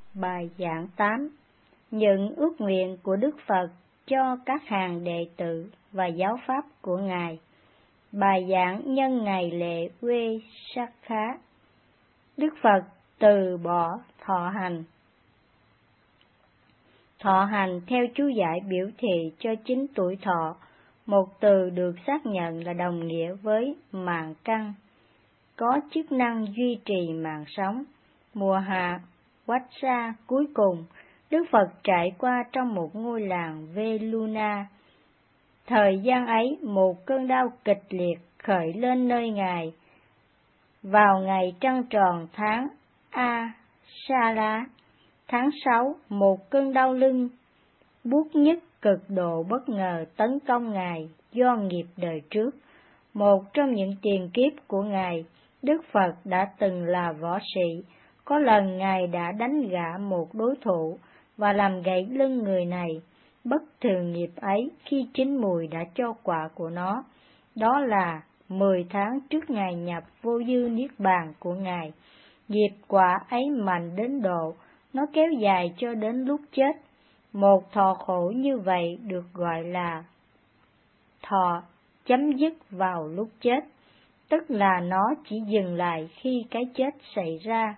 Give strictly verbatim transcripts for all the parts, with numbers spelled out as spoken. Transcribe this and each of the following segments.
Bài giảng tám. Những ước nguyện của Đức Phật cho các hàng đệ tử và giáo pháp của Ngài. Bài giảng nhân ngày lễ Uê-sắc-khá. Đức Phật từ bỏ thọ hành. Thọ hành theo chú giải biểu thị cho chính tuổi thọ, một từ được xác nhận là đồng nghĩa với mạng căn, có chức năng duy trì mạng sống. Mùa hạ Vajra cuối cùng, Đức Phật trải qua trong một ngôi làng Veluna. Thời gian ấy, một cơn đau kịch liệt khởi lên nơi Ngài. Vào ngày trăng tròn tháng A-sa-la, tháng sáu, một cơn đau lưng buốt nhức cực độ bất ngờ tấn công Ngài do nghiệp đời trước. Một trong những tiền kiếp của Ngài, Đức Phật đã từng là võ sĩ. Có lần Ngài đã đánh gã một đối thủ và làm gãy lưng người này. Bất thường nghiệp ấy khi chín mùi đã cho quả của nó. Đó là mười tháng trước Ngài nhập vô dư niết bàn của Ngài. Nghiệp quả ấy mạnh đến độ nó kéo dài cho đến lúc chết. Một thọ khổ như vậy được gọi là thọ chấm dứt vào lúc chết, tức là nó chỉ dừng lại khi cái chết xảy ra.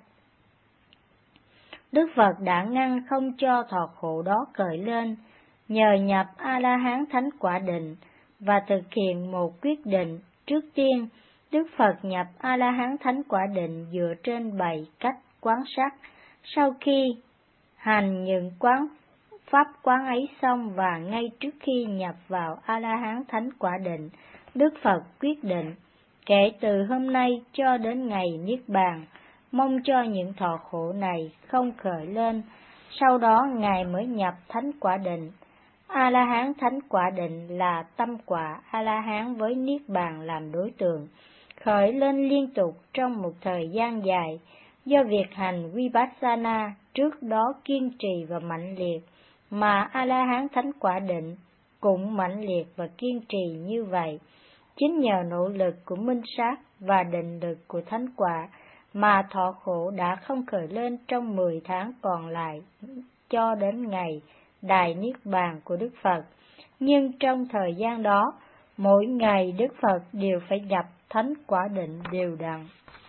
Đức Phật đã ngăn không cho thọ khổ đó khởi lên, nhờ nhập A-la-hán thánh quả định và thực hiện một quyết định. Trước tiên, Đức Phật nhập A-la-hán thánh quả định dựa trên bảy cách quán sát. Sau khi hành những quán pháp quán ấy xong và ngay trước khi nhập vào A-la-hán thánh quả định, Đức Phật quyết định, kể từ hôm nay cho đến ngày niết bàn, mong cho những thọ khổ này không khởi lên. Sau đó Ngài mới nhập thánh quả định. A-la-hán thánh quả định là tâm quả A-la-hán với niết bàn làm đối tượng, khởi lên liên tục trong một thời gian dài, do việc hành Vipassana trước đó kiên trì và mạnh liệt, mà A-la-hán thánh quả định cũng mạnh liệt và kiên trì như vậy. Chính nhờ nỗ lực của minh sát và định lực của thánh quả mà thọ khổ đã không khởi lên trong mười tháng còn lại cho đến ngày đại niết bàn của Đức Phật. Nhưng trong thời gian đó, mỗi ngày Đức Phật đều phải nhập thánh quả định đều đặn.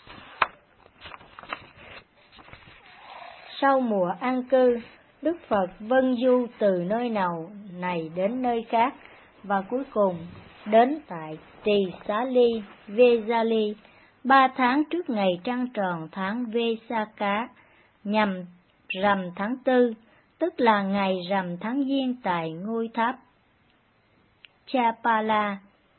Sau mùa an cư, Đức Phật vân du từ nơi nào này đến nơi khác và cuối cùng đến tại Tỳ Xá Ly, Vesali, ba tháng trước ngày trăng tròn tháng Vê-sa-cá, nhằm rằm tháng tư, tức là ngày rằm tháng Giêng tại ngôi tháp Chapala.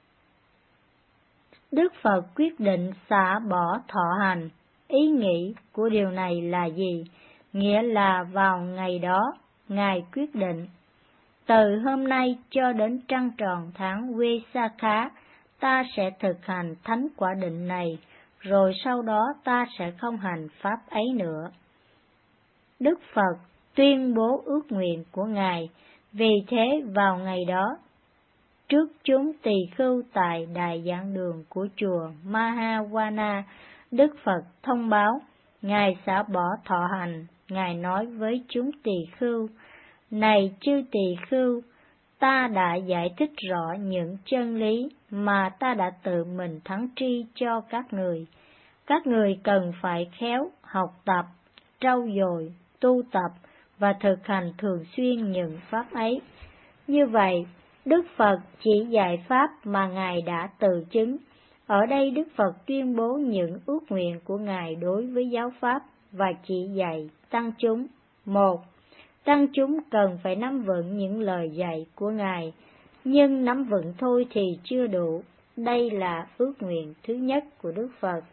Đức Phật quyết định xả bỏ thọ hành. Ý nghĩ của điều này là gì? Nghĩa là vào ngày đó, Ngài quyết định, từ hôm nay cho đến trăng tròn tháng Vê-sa-khá, ta sẽ thực hành thánh quả định này, rồi sau đó ta sẽ không hành pháp ấy nữa. Đức Phật tuyên bố ước nguyện của Ngài, vì thế vào ngày đó, trước chúng tỳ khưu tại đại giảng đường của chùa Mahawana, Đức Phật thông báo, Ngài xả bỏ thọ hành. Ngài nói với chúng tỳ khưu, này chư tỳ khưu, ta đã giải thích rõ những chân lý mà ta đã tự mình thắng tri cho các người. Các người cần phải khéo học tập, trau dồi, tu tập và thực hành thường xuyên những pháp ấy. Như vậy, Đức Phật chỉ dạy pháp mà Ngài đã tự chứng. Ở đây Đức Phật tuyên bố những ước nguyện của Ngài đối với giáo pháp và chỉ dạy tăng chúng. Một, tăng chúng cần phải nắm vững những lời dạy của Ngài, nhưng nắm vững thôi thì chưa đủ. Đây là ước nguyện thứ nhất của Đức Phật.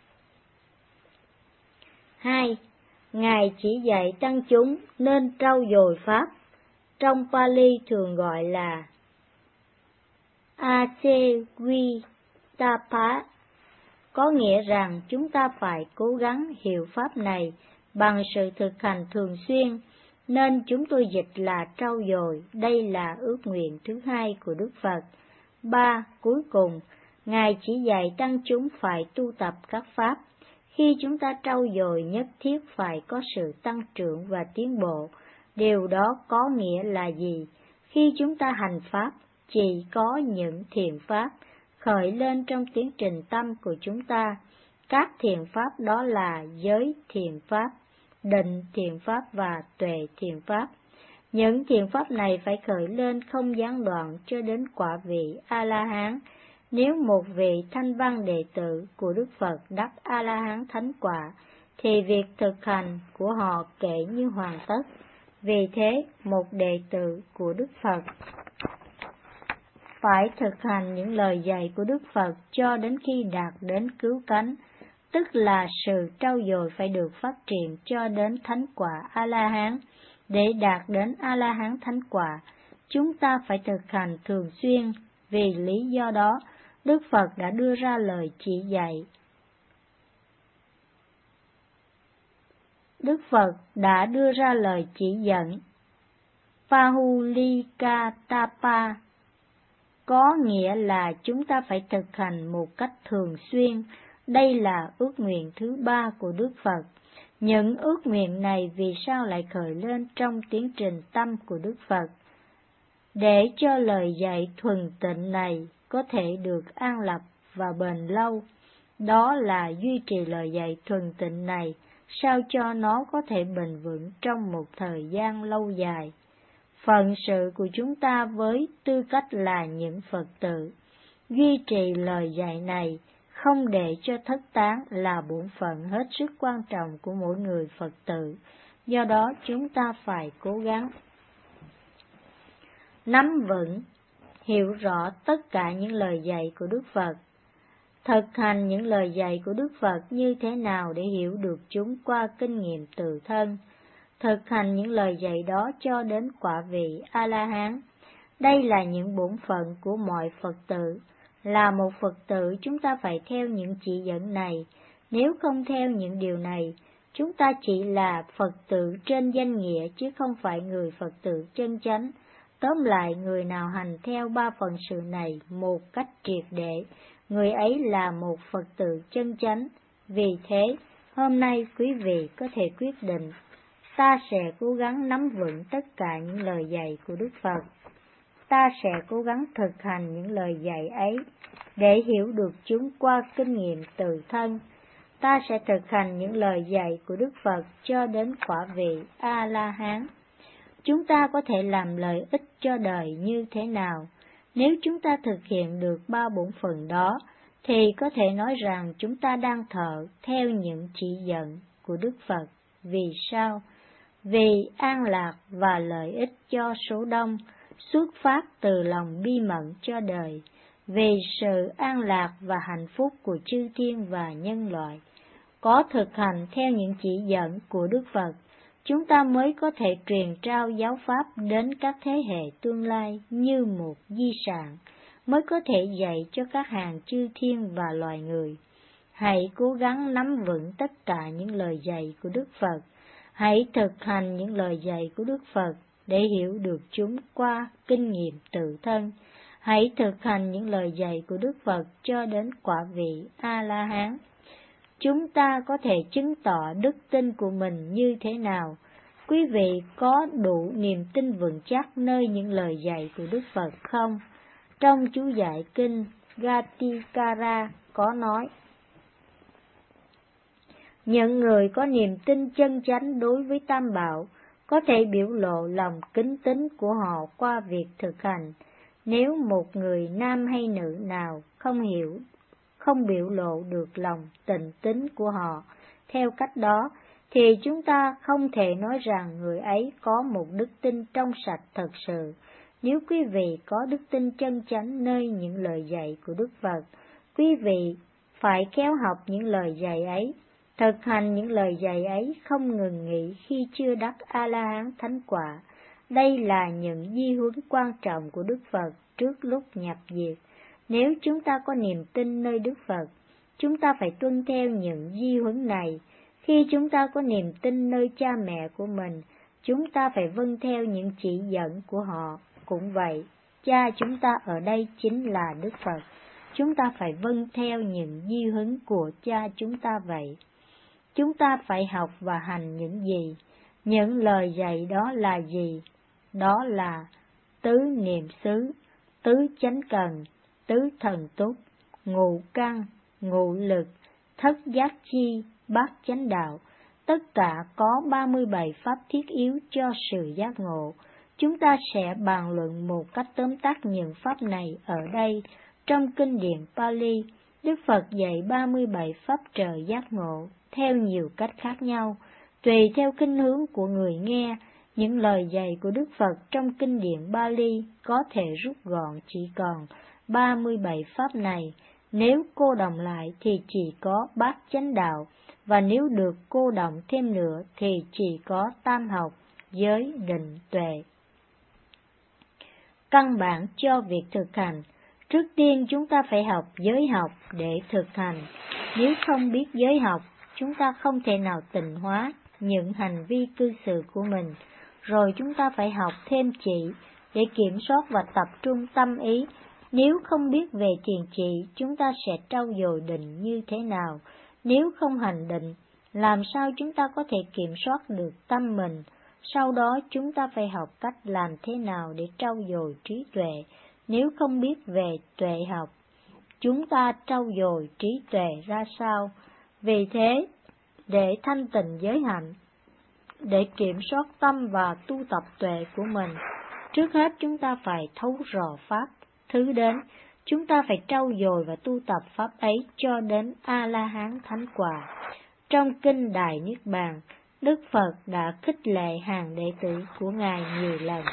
Hai, Ngài chỉ dạy tăng chúng nên trau dồi pháp. Trong Pali thường gọi là Asewitapa, có nghĩa rằng chúng ta phải cố gắng hiểu pháp này bằng sự thực hành thường xuyên, nên chúng tôi dịch là trau dồi. Đây là ước nguyện thứ hai của Đức Phật. Ba, cuối cùng, Ngài chỉ dạy tăng chúng phải tu tập các pháp. Khi chúng ta trau dồi nhất thiết phải có sự tăng trưởng và tiến bộ. Điều đó có nghĩa là gì? Khi chúng ta hành pháp, chỉ có những thiện pháp khởi lên trong tiến trình tâm của chúng ta. Các thiện pháp đó là giới thiện pháp, định thiện pháp và tuệ thiện pháp. Những thiện pháp này phải khởi lên không gián đoạn cho đến quả vị A-la-hán. Nếu một vị thanh văn đệ tử của Đức Phật đắc A-la-hán thánh quả, thì việc thực hành của họ kể như hoàn tất. Vì thế, một đệ tử của Đức Phật phải thực hành những lời dạy của Đức Phật cho đến khi đạt đến cứu cánh, tức là sự trau dồi phải được phát triển cho đến thánh quả A-la-hán. Để đạt đến A-la-hán thánh quả, chúng ta phải thực hành thường xuyên. Vì lý do đó, Đức Phật đã đưa ra lời chỉ dạy. Đức Phật đã đưa ra lời chỉ dẫn Pahulikatapa, có nghĩa là chúng ta phải thực hành một cách thường xuyên. Đây là ước nguyện thứ ba của Đức Phật. Những ước nguyện này vì sao lại khởi lên trong tiến trình tâm của Đức Phật? Để cho lời dạy thuần tịnh này có thể được an lập và bền lâu, đó là duy trì lời dạy thuần tịnh này sao cho nó có thể bền vững trong một thời gian lâu dài. Phận sự của chúng ta với tư cách là những Phật tử, duy trì lời dạy này không để cho thất tán là bổn phận hết sức quan trọng của mỗi người Phật tử. Do đó chúng ta phải cố gắng nắm vững, hiểu rõ tất cả những lời dạy của Đức Phật. Thực hành những lời dạy của Đức Phật như thế nào để hiểu được chúng qua kinh nghiệm tự thân. Thực hành những lời dạy đó cho đến quả vị A-la-hán. Đây là những bổn phận của mọi Phật tử. Là một Phật tử, chúng ta phải theo những chỉ dẫn này. Nếu không theo những điều này, chúng ta chỉ là Phật tử trên danh nghĩa chứ không phải người Phật tử chân chánh. Tóm lại, người nào hành theo ba phận sự này một cách triệt để, người ấy là một Phật tử chân chánh. Vì thế, hôm nay quý vị có thể quyết định, ta sẽ cố gắng nắm vững tất cả những lời dạy của Đức Phật. Ta sẽ cố gắng thực hành những lời dạy ấy để hiểu được chúng qua kinh nghiệm tự thân. Ta sẽ thực hành những lời dạy của Đức Phật cho đến quả vị A-la-hán. Chúng ta có thể làm lợi ích cho đời như thế nào? Nếu chúng ta thực hiện được ba bổn phận đó, thì có thể nói rằng chúng ta đang thờ theo những chỉ dẫn của Đức Phật. Vì sao? Vì an lạc và lợi ích cho số đông, xuất phát từ lòng bi mẫn cho đời, vì sự an lạc và hạnh phúc của chư thiên và nhân loại. Có thực hành theo những chỉ dẫn của Đức Phật, chúng ta mới có thể truyền trao giáo pháp đến các thế hệ tương lai như một di sản, mới có thể dạy cho các hàng chư thiên và loài người. Hãy cố gắng nắm vững tất cả những lời dạy của Đức Phật. Hãy thực hành những lời dạy của Đức Phật để hiểu được chúng qua kinh nghiệm tự thân. Hãy thực hành những lời dạy của Đức Phật cho đến quả vị A-la-hán. Chúng ta có thể chứng tỏ đức tin của mình như thế nào? Quý vị có đủ niềm tin vững chắc nơi những lời dạy của Đức Phật không? Trong chú giải kinh Gatikara có nói, những người có niềm tin chân chánh đối với Tam Bảo có thể biểu lộ lòng kính tín của họ qua việc thực hành. Nếu một người nam hay nữ nào không hiểu, không biểu lộ được lòng tịnh tín của họ theo cách đó, thì chúng ta không thể nói rằng người ấy có một đức tin trong sạch thật sự. Nếu quý vị có đức tin chân chánh nơi những lời dạy của Đức Phật, quý vị phải khéo học những lời dạy ấy, thực hành những lời dạy ấy không ngừng nghỉ khi chưa đắc A-la-hán thánh quả. Đây là những di huấn quan trọng của Đức Phật trước lúc nhập diệt. Nếu chúng ta có niềm tin nơi Đức Phật, chúng ta phải tuân theo những di huấn này. Khi chúng ta có niềm tin nơi cha mẹ của mình, chúng ta phải vâng theo những chỉ dẫn của họ. Cũng vậy, cha chúng ta ở đây chính là Đức Phật. Chúng ta phải vâng theo những di huấn của cha chúng ta vậy. chúng ta phải học và hành những gì? Những lời dạy đó là gì? Đó là tứ niệm xứ, tứ chánh cần, tứ thần túc, ngũ căn, ngũ lực, thất giác chi, bát chánh đạo. Tất cả có ba mươi bảy pháp thiết yếu cho sự giác ngộ. Chúng ta sẽ bàn luận một cách tóm tắt những pháp này ở đây. Trong kinh điển Pali, Đức Phật dạy ba mươi bảy pháp trợ giác ngộ theo nhiều cách khác nhau, tùy theo khuynh hướng của người nghe. Những lời dạy của Đức Phật trong kinh điển Pali có thể rút gọn chỉ còn ba mươi bảy pháp này. Nếu cô đồng lại thì chỉ có bát chánh đạo, và nếu được cô đồng thêm nữa thì chỉ có tam học, giới, định, tuệ. Căn bản cho việc thực hành. Trước tiên chúng ta phải học giới học để thực hành. Nếu không biết giới học, chúng ta không thể nào tịnh hóa những hành vi cư xử của mình. Rồi chúng ta phải học thêm chỉ để kiểm soát và tập trung tâm ý. Nếu không biết về thiền chỉ, chúng ta sẽ trau dồi định như thế nào? Nếu không hành định, làm sao chúng ta có thể kiểm soát được tâm mình? Sau đó chúng ta phải học cách làm thế nào để trau dồi trí tuệ. Nếu không biết về tuệ học, chúng ta trau dồi trí tuệ ra sao? Vì thế, để thanh tịnh giới hạnh, để kiểm soát tâm và tu tập tuệ của mình, trước hết chúng ta phải thấu rõ pháp. Thứ đến, chúng ta phải trau dồi và tu tập pháp ấy cho đến A-la-hán thánh quả. Trong kinh Đại Niết Bàn, Đức Phật đã khích lệ hàng đệ tử của Ngài nhiều lần.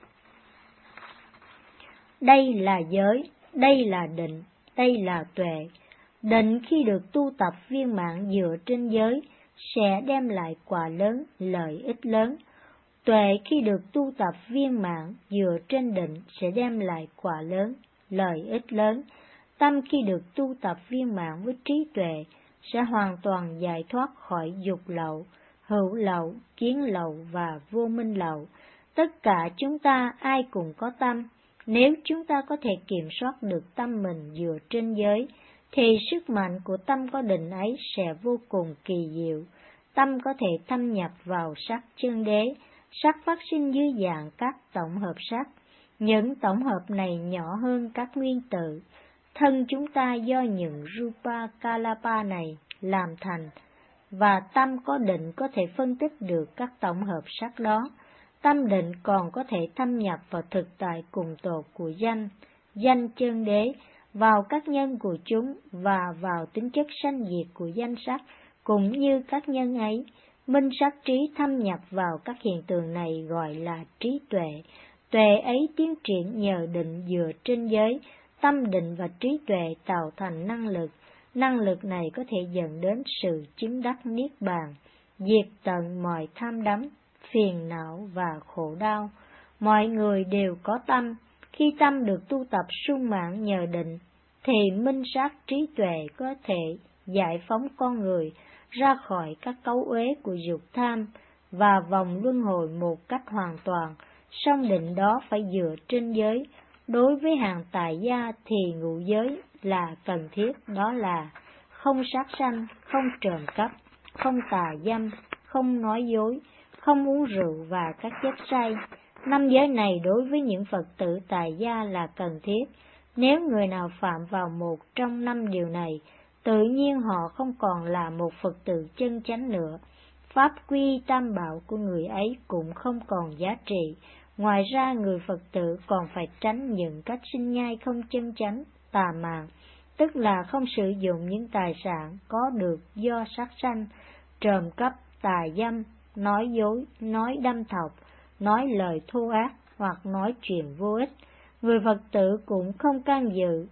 Đây là giới, đây là định, đây là tuệ. Định khi được tu tập viên mãn dựa trên giới sẽ đem lại quả lớn, lợi ích lớn. Tuệ khi được tu tập viên mãn dựa trên định sẽ đem lại quả lớn, lợi ích lớn. Tâm khi được tu tập viên mãn với trí tuệ sẽ hoàn toàn giải thoát khỏi dục lậu, hữu lậu, kiến lậu và vô minh lậu. Tất cả chúng ta ai cũng có tâm. Nếu chúng ta có thể kiểm soát được tâm mình dựa trên giới, thì sức mạnh của tâm có định ấy sẽ vô cùng kỳ diệu. Tâm có thể thâm nhập vào sắc chân đế. Sắc phát sinh dưới dạng các tổng hợp sắc. Những tổng hợp này nhỏ hơn các nguyên tử. Thân chúng ta do những rupa kalapa này làm thành, và tâm có định có thể phân tích được các tổng hợp sắc đó. Tâm định còn có thể thâm nhập vào thực tại cùng tột của danh, danh chân đế, vào các nhân của chúng và vào tính chất sanh diệt của danh sắc, cũng như các nhân ấy. Minh sắc trí thâm nhập vào các hiện tượng này gọi là trí tuệ. Tuệ ấy tiến triển nhờ định dựa trên giới. Tâm định và trí tuệ tạo thành năng lực. Năng lực này có thể dẫn đến sự chứng đắc niết bàn, diệt tận mọi tham đắm, phiền não và khổ đau. Mọi người đều có tâm. Khi tâm được tu tập sung mãn nhờ định, thì minh sát trí tuệ có thể giải phóng con người ra khỏi các cấu uế của dục tham và vòng luân hồi một cách hoàn toàn. Song định đó phải dựa trên giới. Đối với hàng tài gia thì ngũ giới là cần thiết, đó là không sát sanh, không trộm cắp, không tà dâm, không nói dối, không uống rượu và các chất say. Năm giới này đối với những Phật tử tài gia là cần thiết. Nếu người nào phạm vào một trong năm điều này, tự nhiên họ không còn là một Phật tử chân chánh nữa. Pháp quy tam bảo của người ấy cũng không còn giá trị. Ngoài ra, người Phật tử còn phải tránh những cách sinh nhai không chân chánh, tà mạn, tức là không sử dụng những tài sản có được do sát sanh, trộm cắp, tà dâm, nói dối, nói đâm thọc, nói lời thô ác hoặc nói chuyện vô ích. Người Phật tử cũng không can dự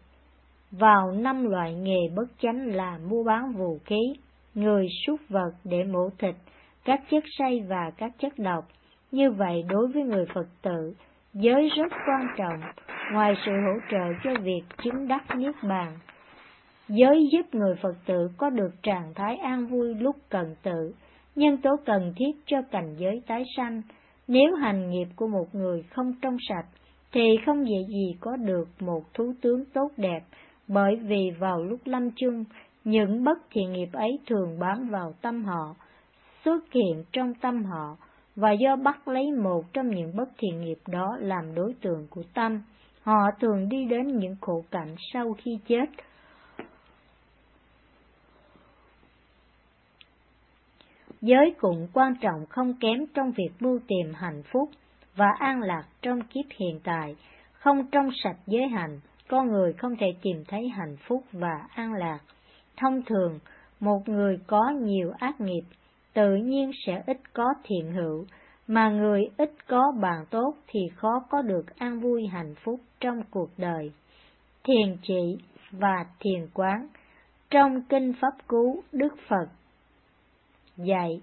vào năm loại nghề bất chánh là mua bán vũ khí, người súc vật để mổ thịt, các chất say và các chất độc. Như vậy, đối với người Phật tử, giới rất quan trọng. Ngoài sự hỗ trợ cho việc chứng đắc niết bàn, giới giúp người Phật tử có được trạng thái an vui lúc cần tự, nhân tố cần thiết cho cảnh giới tái sanh. Nếu hành nghiệp của một người không trong sạch, thì không dễ gì có được một thú tướng tốt đẹp, bởi vì vào lúc lâm chung, Những bất thiện nghiệp ấy thường bám vào tâm họ, xuất hiện trong tâm họ, và do bắt lấy một trong những bất thiện nghiệp đó làm đối tượng của tâm, họ thường đi đến những khổ cảnh sau khi chết. Giới cũng quan trọng không kém trong việc mưu tìm hạnh phúc và an lạc trong kiếp hiện tại. Không trong sạch giới hạnh, con người không thể tìm thấy hạnh phúc và an lạc. Thông thường, một người có nhiều ác nghiệp tự nhiên sẽ ít có thiện hữu, mà người ít có bạn tốt thì khó có được an vui hạnh phúc trong cuộc đời. Thiền chỉ và thiền quán. Trong Kinh Pháp Cú, Đức Phật dạy: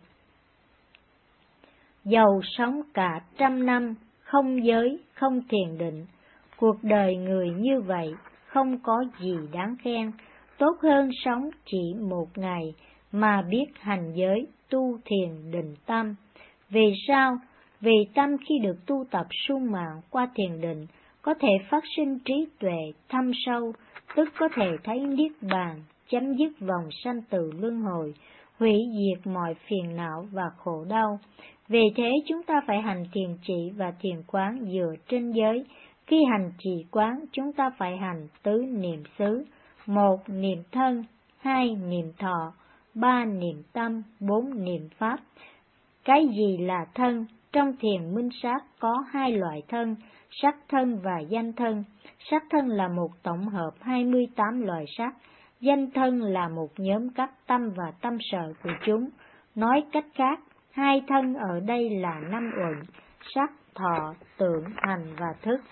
dầu sống cả trăm năm, không giới, không thiền định, cuộc đời người như vậy không có gì đáng khen, tốt hơn sống chỉ một ngày mà biết hành giới, tu thiền định tâm. Vì sao? Vì tâm khi được tu tập sung mãn qua thiền định, có thể phát sinh trí tuệ thâm sâu, tức có thể thấy niết bàn, chấm dứt vòng sanh tử luân hồi, hủy diệt mọi phiền não và khổ đau. Vì thế chúng ta phải hành thiền chỉ và thiền quán dựa trên giới. Khi hành trì quán, chúng ta phải hành tứ niệm xứ: một, niệm thân; hai, niệm thọ; ba, niệm tâm; bốn, niệm pháp. Cái gì là thân? Trong thiền minh sát có hai loại thân, sắc thân và danh thân. Sắc thân là một tổng hợp hai mươi tám loại sắc, danh thân là một nhóm các tâm và tâm sở của chúng. Nói cách khác, hai thân ở đây là năm uẩn: sắc, thọ, tưởng, hành và thức.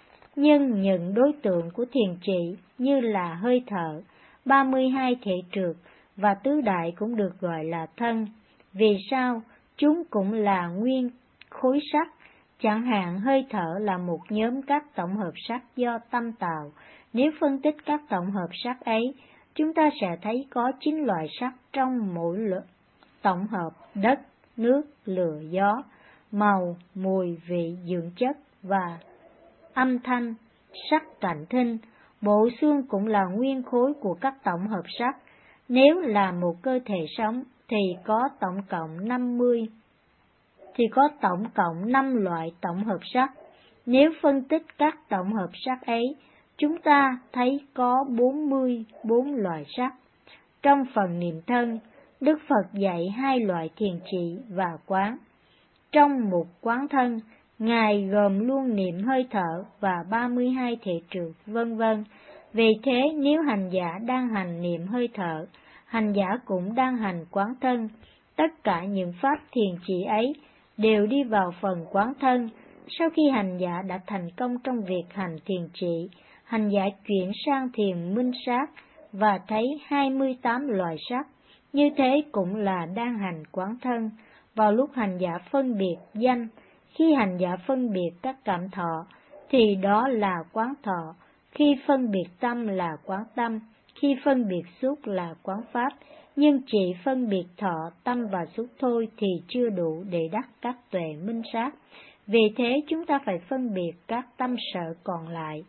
Nhưng những đối tượng của thiền trị như là hơi thở, ba mươi hai thể trượt và tứ đại cũng được gọi là thân. Vì sao? Chúng cũng là nguyên khối sắc. Chẳng hạn hơi thở là một nhóm các tổng hợp sắc do tâm tạo. Nếu phân tích các tổng hợp sắc ấy, chúng ta sẽ thấy có chín loại sắc trong mỗi lượng tổng hợp: đất, nước, lửa, gió, màu, mùi, vị, dưỡng chất và âm thanh, sắc cạnh thinh. Bộ xương cũng là nguyên khối của các tổng hợp sắc. Nếu là một cơ thể sống thì có tổng cộng năm mươi thì có tổng cộng năm loại tổng hợp sắc. Nếu phân tích các tổng hợp sắc ấy, chúng ta thấy có bốn mươi bốn loại sắc. Trong phần niệm thân, Đức Phật dạy hai loại thiền trị và quán. Trong một quán thân, Ngài gồm luôn niệm hơi thở và ba mươi hai thể trượt, vân vân. Vì thế, nếu hành giả đang hành niệm hơi thở, hành giả cũng đang hành quán thân. Tất cả những pháp thiền trị ấy đều đi vào phần quán thân. Sau khi hành giả đã thành công trong việc hành thiền trị, hành giả chuyển sang thiền minh sát và thấy hai mươi tám loại sắc. Như thế cũng là đang hành quán thân. Vào lúc hành giả phân biệt danh, khi hành giả phân biệt các cảm thọ, thì đó là quán thọ. Khi phân biệt tâm là quán tâm, khi phân biệt xúc là quán pháp. Nhưng chỉ phân biệt thọ, tâm và xúc thôi thì chưa đủ để đắc các tuệ minh sát. Vì thế chúng ta phải phân biệt các tâm sở còn lại.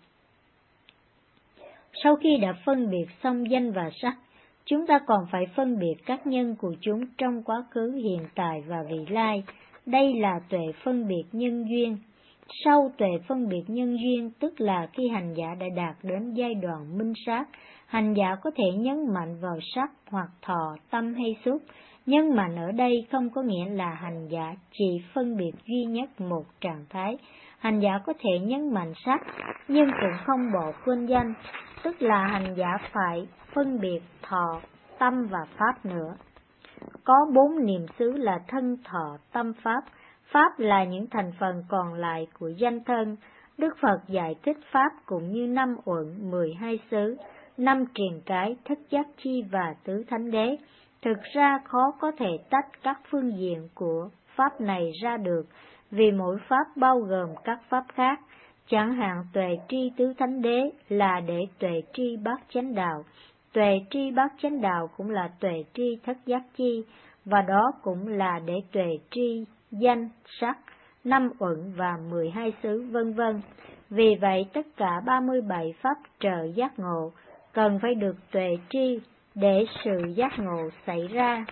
Sau khi đã phân biệt xong danh và sắc, chúng ta còn phải phân biệt các nhân của chúng trong quá khứ, hiện tại và vị lai. Đây là tuệ phân biệt nhân duyên. Sau tuệ phân biệt nhân duyên, tức là khi hành giả đã đạt đến giai đoạn minh sát, hành giả có thể nhấn mạnh vào sắc hoặc thọ, tâm hay xúc. Nhấn mạnh ở đây không có nghĩa là hành giả chỉ phân biệt duy nhất một trạng thái. Hành giả có thể nhấn mạnh sắc, nhưng cũng không bỏ quên danh, tức là hành giả phải phân biệt thọ, tâm và pháp nữa. Có bốn niệm xứ là thân, thọ, tâm, pháp. Pháp là những thành phần còn lại của danh thân. Đức Phật giải thích pháp cũng như năm uẩn, mười hai xứ, năm triền cái, thất giác chi và tứ thánh đế. Thực ra khó có thể tách các phương diện của pháp này ra được, vì mỗi pháp bao gồm các pháp khác. Chẳng hạn tuệ tri tứ thánh đế là để tuệ tri bát chánh đạo, tuệ tri bát chánh đạo cũng là tuệ tri thất giác chi, và đó cũng là để tuệ tri danh, sắc, năm uẩn và mười hai xứ, vân vân. Vì vậy tất cả ba mươi bảy pháp trợ giác ngộ cần phải được tuệ tri, để sự giác ngộ xảy ra.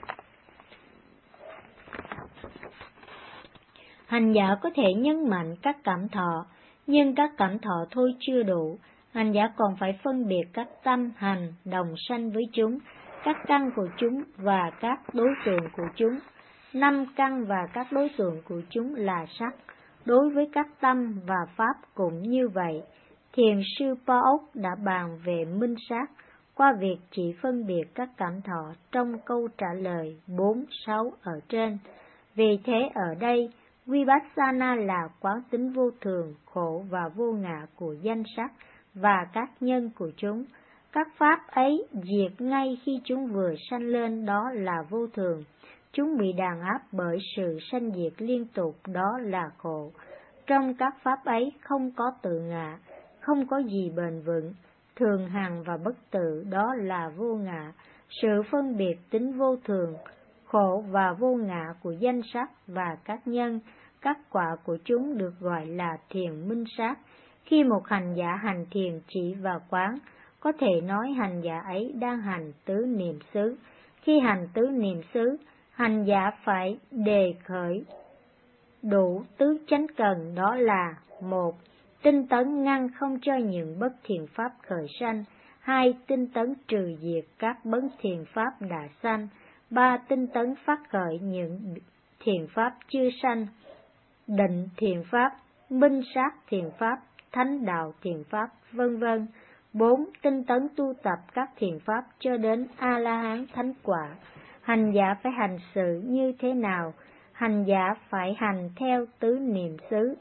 Hành giả có thể nhấn mạnh các cảm thọ, nhưng các cảm thọ thôi chưa đủ. Hành giả còn phải phân biệt các tâm hành đồng sanh với chúng, các căn của chúng và các đối tượng của chúng. Năm căn và các đối tượng của chúng là sắc. Đối với các tâm và pháp cũng như vậy. Thiền sư Po Ốc đã bàn về minh sát qua việc chỉ phân biệt các cảm thọ trong câu trả lời bốn sáu ở trên. Vì thế ở đây, Vipassana là quán tính vô thường, khổ và vô ngã của danh sắc và các nhân của chúng. Các pháp ấy diệt ngay khi chúng vừa sanh lên, đó là vô thường. Chúng bị đàn áp bởi sự sanh diệt liên tục, đó là khổ. Trong các pháp ấy không có tự ngã, không có gì bền vững, thường hằng và bất tự, đó là vô ngã. Sự phân biệt tính vô thường, khổ và vô ngã của danh sắc và các nhân, các quả của chúng được gọi là thiền minh sát. Khi một hành giả hành thiền chỉ và quán, có thể nói hành giả ấy đang hành tứ niệm xứ. Khi hành tứ niệm xứ, hành giả phải đề khởi đủ tứ chánh cần, đó là: một. Tinh tấn ngăn không cho những bất thiện pháp khởi sanh. Hai. Tinh tấn trừ diệt các bất thiện pháp đã sanh. Ba. Tinh tấn phát khởi những thiện pháp chưa sanh. Định thiện pháp, minh sát thiện pháp, thánh đạo thiện pháp, vân vân. Bốn. Tinh tấn tu tập các thiện pháp cho đến A-la-hán thánh quả. Hành giả phải hành sự như thế nào? Hành giả phải hành theo tứ niệm xứ.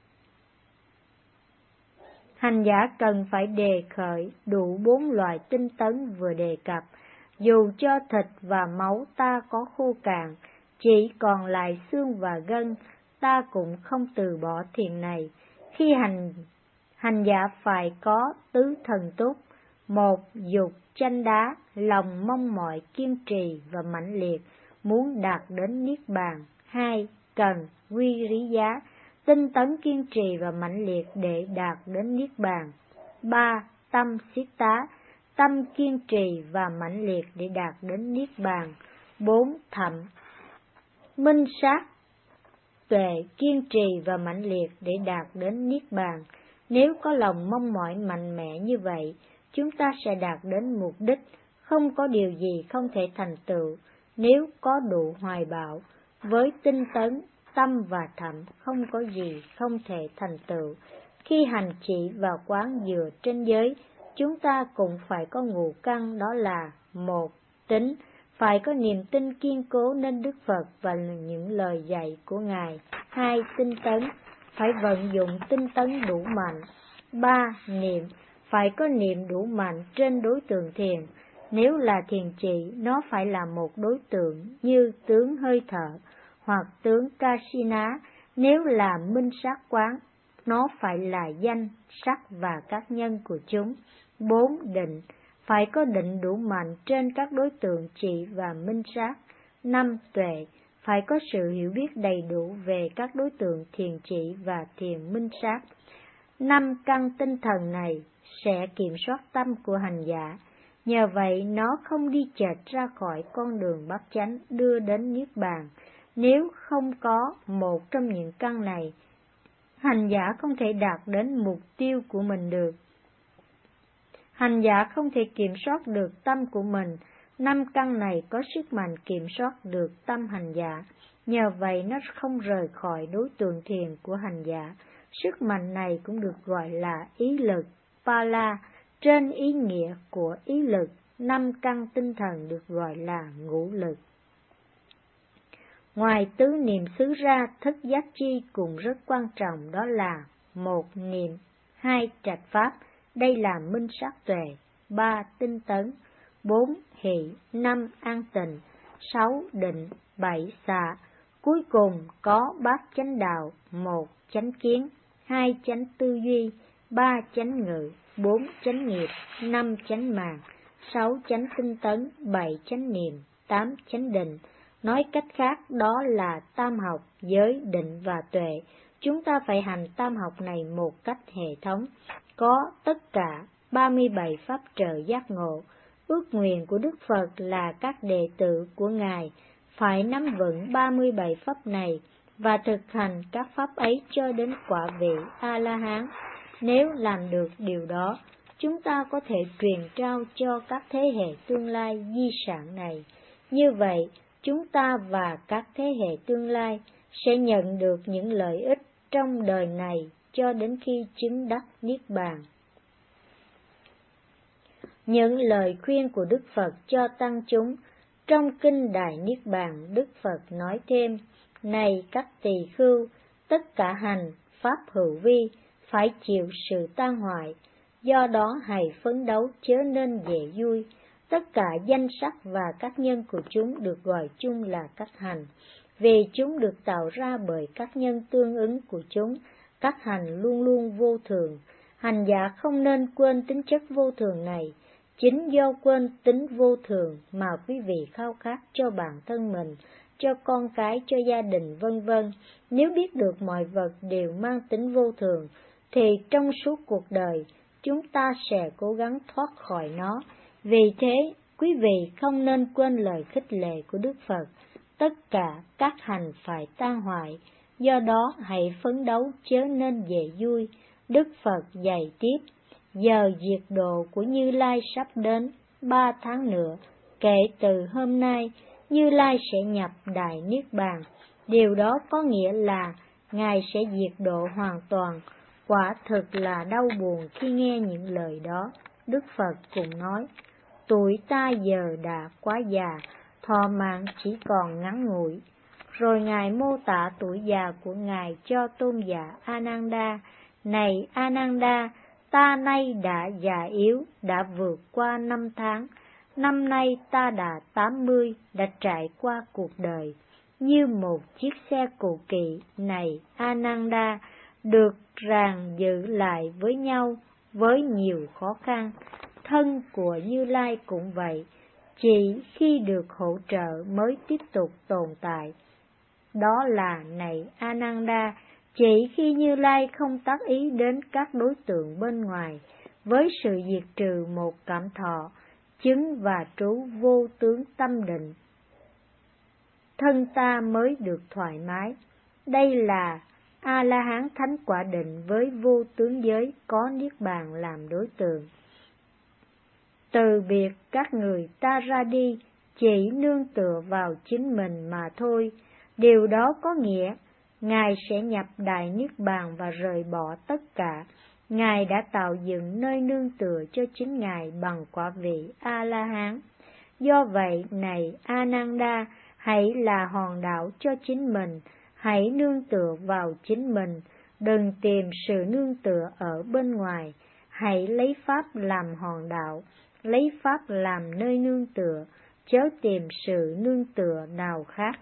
Hành giả cần phải đề khởi đủ bốn loại tinh tấn vừa đề cập. Dù cho thịt và máu ta có khô cạn, chỉ còn lại xương và gân, ta cũng không từ bỏ thiền này. Khi hành, hành giả phải có tứ thần túc: một. Dục chanh đá, lòng mong mỏi kiên trì và mãnh liệt, muốn đạt đến niết bàn. Hai. Cần quy rí giá, tinh tấn kiên trì và mãnh liệt để đạt đến niết bàn. Ba. Tâm siết tá, tâm kiên trì và mãnh liệt để đạt đến niết bàn. Bốn. Thậm minh sát, tuệ kiên trì và mãnh liệt để đạt đến niết bàn. Nếu có lòng mong mỏi mạnh mẽ như vậy, chúng ta sẽ đạt đến mục đích, không có điều gì không thể thành tựu. Nếu có đủ hoài bão với tinh tấn, tâm và thậm, không có gì không thể thành tựu. Khi hành chỉ và quán dựa trên giới, chúng ta cũng phải có ngũ căn, đó là: một. Tính, phải có niềm tin kiên cố nên Đức Phật và những lời dạy của Ngài. Hai. Tinh tấn, phải vận dụng tinh tấn đủ mạnh. Ba. Niệm, phải có niệm đủ mạnh trên đối tượng thiền. Nếu là thiền trị, nó phải là một đối tượng như tướng hơi thở hoặc tướng Kasina. Nếu là minh sát quán, nó phải là danh, sắc và các nhân của chúng. Bốn. Định, phải có định đủ mạnh trên các đối tượng trị và minh sát. Năm. Tuệ, phải có sự hiểu biết đầy đủ về các đối tượng thiền trị và thiền minh sát. Năm căn tinh thần này sẽ kiểm soát tâm của hành giả, nhờ vậy nó không đi chệch ra khỏi con đường bát chánh đưa đến niết bàn. Nếu không có một trong những căn này, hành giả không thể đạt đến mục tiêu của mình được. Hành giả không thể kiểm soát được tâm của mình. Năm căn này có sức mạnh kiểm soát được tâm hành giả, nhờ vậy nó không rời khỏi đối tượng thiền của hành giả. Sức mạnh này cũng được gọi là ý lực, Pala. Trên ý nghĩa của ý lực, năm căn tinh thần được gọi là ngũ lực. Ngoài tứ niệm xứ ra, thức giác chi cũng rất quan trọng, đó là: một. Niệm. Hai. Trạch pháp, đây là minh sát tuệ. Ba. Tinh tấn. Bốn. Hỷ. Năm. An tịnh. Sáu. Định. Bảy. Xạ. Cuối cùng có bát chánh đạo: một. Chánh kiến. Hai. Chánh tư duy. Ba. Chánh ngữ. Bốn. Chánh nghiệp. Năm. Chánh mạng. Sáu. Chánh tinh tấn. Bảy. Chánh niệm. Tám. Chánh định. Nói cách khác, đó là tam học, giới, định và tuệ. Chúng ta phải hành tam học này một cách hệ thống, có tất cả ba mươi bảy pháp trợ giác ngộ. Ước nguyện của Đức Phật là các đệ tử của Ngài phải nắm vững ba mươi bảy pháp này và thực hành các pháp ấy cho đến quả vị A-la-hán. Nếu làm được điều đó, chúng ta có thể truyền trao cho các thế hệ tương lai di sản này. Như vậy, chúng ta và các thế hệ tương lai sẽ nhận được những lợi ích trong đời này cho đến khi chứng đắc Niết Bàn. Những lời khuyên của Đức Phật cho tăng chúng. Trong Kinh Đại Niết Bàn, Đức Phật nói thêm: Này các tỳ khưu, tất cả hành, pháp hữu vi, phải chịu sự tan hoại, do đó hãy phấn đấu chớ nên dễ vui. Tất cả danh sắc và các nhân của chúng được gọi chung là các hành, vì chúng được tạo ra bởi các nhân tương ứng của chúng. Các hành luôn luôn vô thường. Hành giả không nên quên tính chất vô thường này. Chính do quên tính vô thường mà quý vị khao khát cho bản thân mình, cho con cái, cho gia đình, vân vân. Nếu biết được mọi vật đều mang tính vô thường, thì trong suốt cuộc đời, chúng ta sẽ cố gắng thoát khỏi nó. Vì thế, quý vị không nên quên lời khích lệ của Đức Phật. Tất cả các hành phải tan hoại, do đó hãy phấn đấu chớ nên dễ vui. Đức Phật dạy tiếp: Giờ diệt độ của Như Lai sắp đến, ba tháng nữa, kể từ hôm nay, Như Lai sẽ nhập Đại Niết Bàn. Điều đó có nghĩa là Ngài sẽ diệt độ hoàn toàn. Quả thực là đau buồn khi nghe những lời đó. Đức Phật cũng nói: Tuổi ta giờ đã quá già, thọ mạng chỉ còn ngắn ngủi. Rồi Ngài mô tả tuổi già của Ngài cho tôn giả Ananda: Này Ananda, ta nay đã già yếu, đã vượt qua năm tháng. Năm nay ta đã tám mươi, đã trải qua cuộc đời như một chiếc xe cũ kỹ. Này Ananda, được ràng giữ lại với nhau với nhiều khó khăn. Thân của Như Lai cũng vậy, chỉ khi được hỗ trợ mới tiếp tục tồn tại. Đó là, này Ananda, chỉ khi Như Lai không tác ý đến các đối tượng bên ngoài, với sự diệt trừ một cảm thọ, chứng và trú vô tướng tâm định, thân ta mới được thoải mái. Đây là A-la-hán thánh quả định với vô tướng giới, có Niết Bàn làm đối tượng. Từ biệt các người ta ra đi, chỉ nương tựa vào chính mình mà thôi. Điều đó có nghĩa Ngài sẽ nhập Đại Niết Bàn và rời bỏ tất cả. Ngài đã tạo dựng nơi nương tựa cho chính Ngài bằng quả vị A-la-hán. Do vậy, này Ananda, hãy là hòn đảo cho chính mình, hãy nương tựa vào chính mình, đừng tìm sự nương tựa ở bên ngoài. Hãy lấy Pháp làm hòn đảo, lấy Pháp làm nơi nương tựa, chớ tìm sự nương tựa nào khác.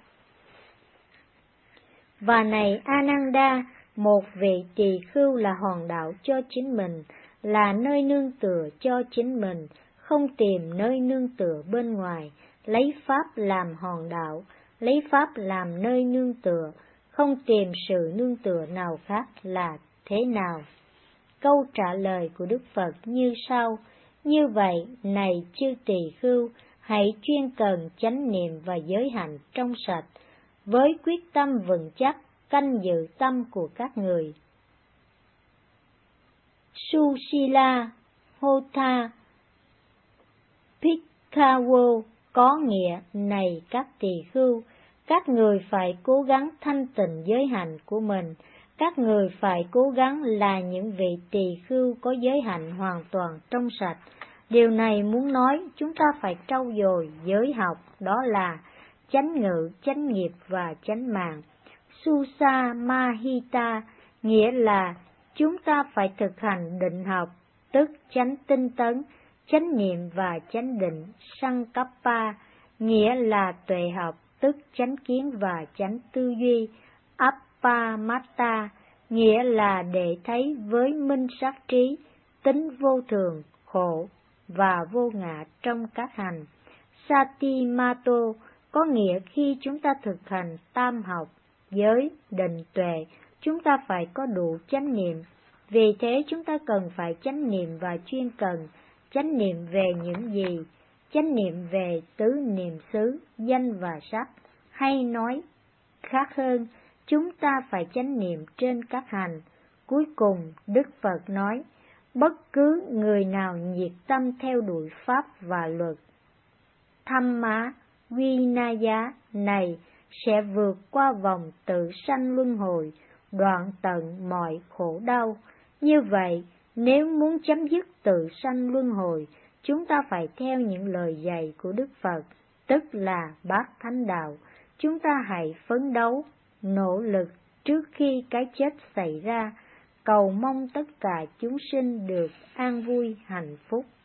Và này Ananda, một vị tỳ khưu là hòn đảo cho chính mình, là nơi nương tựa cho chính mình, không tìm nơi nương tựa bên ngoài. Lấy Pháp làm hòn đảo, lấy Pháp làm nơi nương tựa, không tìm sự nương tựa nào khác là thế nào? Câu trả lời của Đức Phật như sau: Như vậy, này chư tỳ khưu, hãy chuyên cần chánh niệm và giới hạnh trong sạch, với quyết tâm vững chắc, canh giữ tâm của các người. Susila Hotha Bhikkhawo có nghĩa: Này các tỳ khưu, các người phải cố gắng thanh tịnh giới hạnh của mình. Các người phải cố gắng là những vị tỳ khưu có giới hạnh hoàn toàn trong sạch. Điều này muốn nói chúng ta phải trau dồi giới học, đó là chánh ngữ, chánh nghiệp và chánh mạng. Susa Mahita nghĩa là chúng ta phải thực hành định học, tức chánh tinh tấn, chánh niệm và chánh định. Sankappa nghĩa là tuệ học, tức chánh kiến và chánh tư duy. Appamata nghĩa là để thấy với minh sát trí tính vô thường, khổ và vô ngã trong các hành. Satimato có nghĩa khi chúng ta thực hành tam học, giới, định, tuệ, chúng ta phải có đủ chánh niệm. Vì thế chúng ta cần phải chánh niệm và chuyên cần chánh niệm về những gì? chánh niệm về tứ niệm xứ, danh và sắc, hay nói khác hơn, chúng ta phải chánh niệm trên các hành. Cuối cùng, Đức Phật nói, bất cứ người nào nhiệt tâm theo đuổi Pháp và luật Thamma Vinaya này sẽ vượt qua vòng tự sanh luân hồi, đoạn tận mọi khổ đau. Như vậy, nếu muốn chấm dứt tự sanh luân hồi, chúng ta phải theo những lời dạy của Đức Phật, tức là Bát Thánh Đạo. Chúng ta hãy phấn đấu, nỗ lực trước khi cái chết xảy ra, cầu mong tất cả chúng sinh được an vui hạnh phúc.